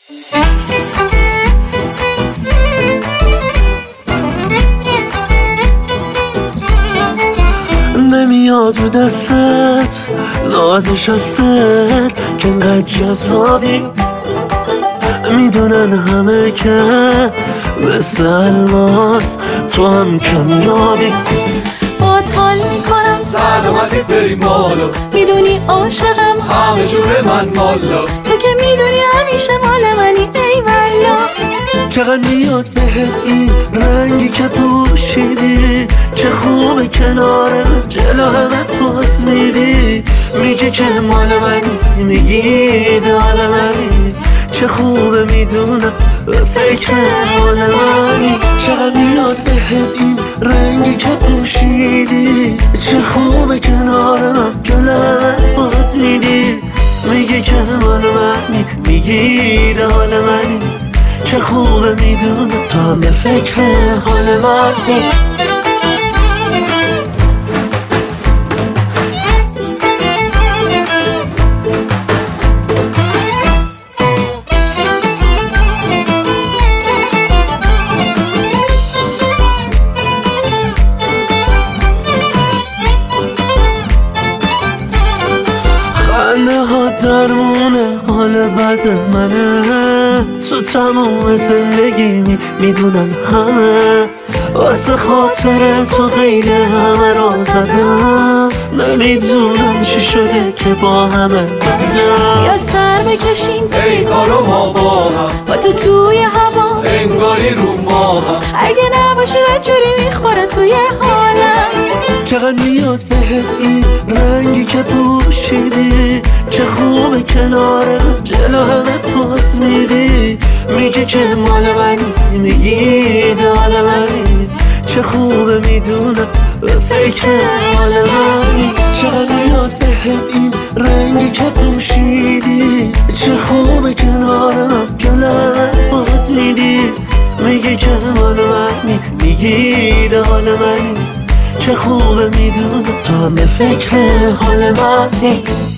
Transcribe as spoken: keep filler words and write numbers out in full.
نمیاد رو دستت نازش هستت که انقدر جذابی، میدونن همه که مثل الماس تو هم کمیابی. باهات حال میکنم سلامتی بریم بالا، میدونی عاشقم همه جور من مالا، تو که میدونی همیشه مال منی ای والا. چقدر میاد بهت این رنگی که پوشیدی، چه خوبه کنار جلو همه پاس میدی، میگه که مال منی، میگی دال منی، چه خوبه میدونم به فکر مال منی. چقدر میاد بهت این رنگی که پوشیدی، چه خوبه کنارم جلو همه پاس میدی، میگه که مال منی، میگی دال منی، چه خوبه میدونم تو هم به فکر حال منی. خنده ها درمونه حال بد منه، تو تموم زندگی می میدونن همه، واسه خاطر تو قید همه را زدم، نمیدونم چی شده که با همه بدم. یا سر بکشیم ای کارو ما با هم، با تو توی هوا انگاری رو ما هم، اگه نباشی بدجوری میخوره توی حالم. چقدر میاد بهت این رنگی که پوشیدی، چه خوبه کنار جلو همه پاس میدی، میگه که مال منی، میگی دال منی، چه خوبه میدونم به فکر حال منی. چقدر میاد بهت این رنگی که پوشیدی، چه خوبه کنارم جلو همه پاس میدی، میگه که مال منی، میگی دال منی، چه خوبه میدونم تو هم به فکر حال منی.